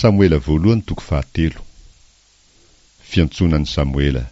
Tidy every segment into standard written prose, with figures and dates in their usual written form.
Samuela voalohany toko 7. Fiantsonan'i Samuela.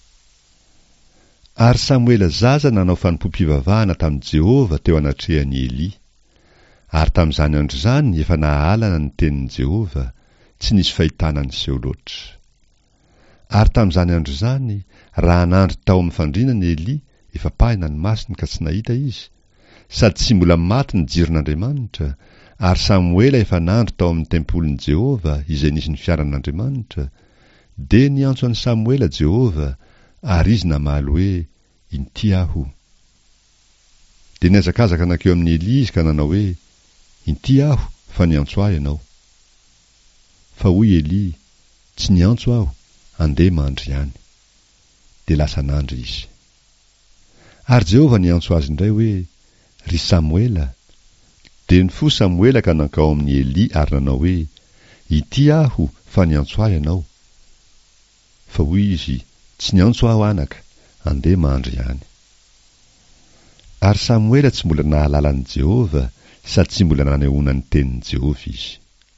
Ary Samuela zaza nanao fanompoam-pivavahana tamin'i Jehova teo anatrehan'i Eli. Ary tamin'izany andro izany efa nahalana ny tenin'i Jehova, tsy nisy fahitana niseho loatra. Ary tamin'izany andro izany, raha nandro tao amin'ny fandrinana Eli, efa pahina ny masony ka tsy nahita izy, sady tsy mbola maty ny jiron'Andriamanitra. Ary Samuela efa nandro tao amin'ny tempolin'i Jehova izay nisy ny fiaran'Andriamanitra. De niantso an'i Samuela Jehova, ary izy namaly hoe, inty aho. De niazakazaka nakeo amin'ny Eli izy ka nanao hoe, inty aho, fa niantso ahy ianao. Fa hoy Eli, tsy niantso aho, andeha mandry ihany. De lasa nandry izy. Ary Jehova niantso azy indray hoe, ry Samuela. De nifoha Samuela ka nankao amin'ny Eli ary nanao hoe, inty aho, fa niantso ahy ianao. Fa hoy izy, tsy niantso aho anaka, andeha mandry ihany. Ary Samuela tsy mbola nahalala an'i Jehova, sady tsy mbola nanehoana ny tenin'i Jehova izy.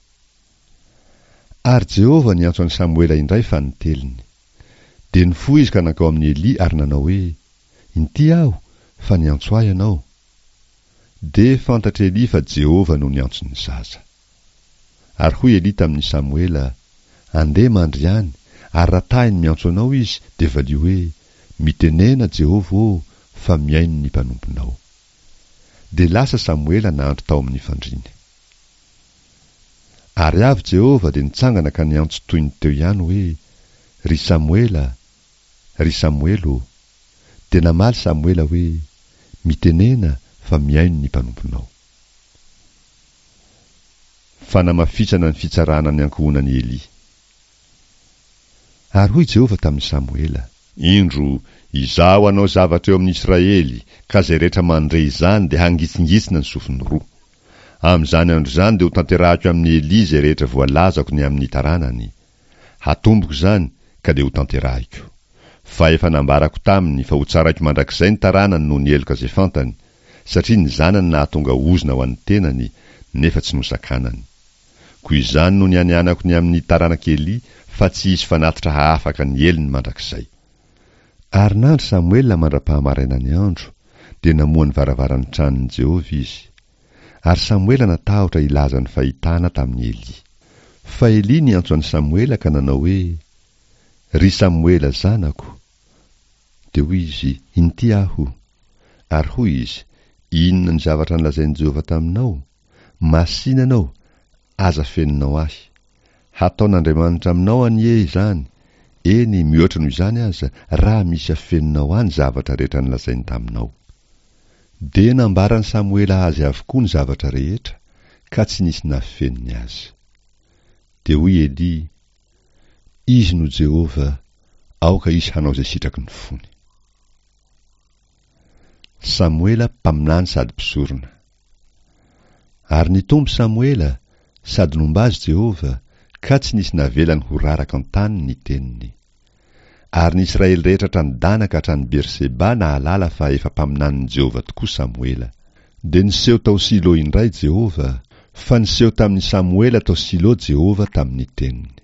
Ary Jehova niantso an'i Samuela indray fa niteliny. De nifoha izy ka nankao amin'ny Eli ary nanao hoe, inty aho, fa niantso ahy ianao. De fantatra Eli fa Jehova no niantso ny zaza. Ary hoy Eli tamin'ny Samuela, andeha mandry ihany, ary raha tahiny miantso anao izy, de valio hoe, mitenena Jehova ô, fa miaino ny mpanomponao. De lasa Samuela nandro tao amin'ny fandriana. Ary avy Jehova de nitsangana ka niantso toy ny teo ihany hoe, ry Samuela, ry Samuelo. De namaly Samuela hoe, mitenena fa miaino ny mpanomponao. Fanamafisana ny fitsarana ny ankohonan'i Eli. Ary hoy Jehova tamin'i Samuela, indro izaho anao zavatra eo amin'ny Israely, ka zay rehetra mandre izany de hangitsingitsina ny sofiny roa. Amin'izany andro izany de ho tanterahako amin'ny Eli zay rehetra voalazako ny amin'ny taranany. Hatomboko izany ka de ho tanterahiko. Fa efa nambarako taminy fa ho tsaraiko mandrakizay ny taranany noho ny eloka zay fantany, satria ny zanany nahatonga ozina ho an'ny tenany, nefa tsy nosakanany. Koa izany no nianianako ny amin'ny taranak'Eli, fa tsy isy fanatitra hahafaka ny elony mandrakizay. Ary nandro Samuela mandra-pahamaraina ny andro, de namoa ny varavaran'ny tranon'i Jehova izy. Ary Samuela natahotra ilaza ny fahitana tamin'ny Eli. Fa Eli niantso an'i Samuela ka nanao hoe, ry Samuela zanako. De hoy izy, inty aho. Ary hoy izy, inona ny zavatra nolazain'i Jehova taminao? Masina anao, aza feninao ahy. Hataon'Andriamanitra aminao anie izany. Eny, mihoatra noho izany aza, raha misy afeninao any zavatra rehetra nolazainy taminao. De nambarany Samuela azy avokoa ny zavatra rehetra, ka tsy nisy nafeniny azy. De hoy Eli, izy no Jehova, aoka isy hanao zay sitraky ny fony. Samuela mpaminany sady mpisorona. Ary nitombo Samuela, sady nomba azy Jehova, ka tsy nisy navelany ho raraka an-tany ny teniny. Ary ny Israely rehetra hatrany ka hatrany Berseba nahalala fa efa mpaminanin'i Jehova tokoa Samuela. De niseho tao Silo indray Jehova, fa niseho tamin'ny Samuela tao Silo Jehova tamin'ny teniny.